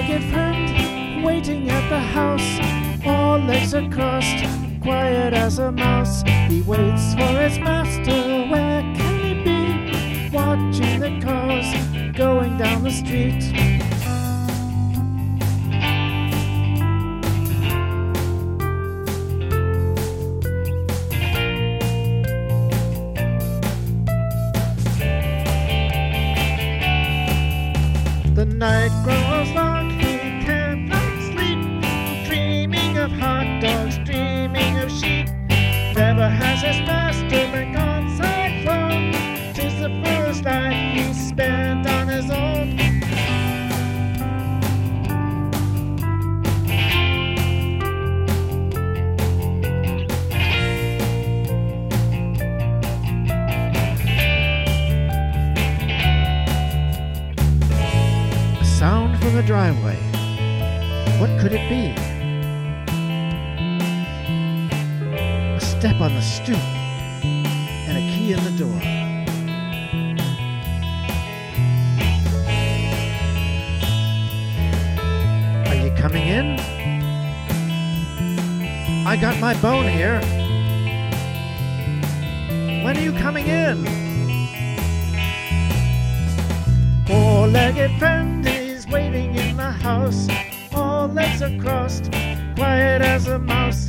four-legged friend waiting at the house. All legs are crossed, quiet as a mouse. He waits for his master, where can he be? Watching the cars going down the street. The night grows long, he cannot sleep, dreaming of hot dogs, dreaming of sheep. Never has his master been gone so long. 'Tis the first night he spent on his own. Sound from the driveway. What could it be? A step on the stoop and a key in the door. Are you coming in? I got my bone here. When are you coming in? Four-legged friend is waiting in the house. All legs are crossed, quiet as a mouse.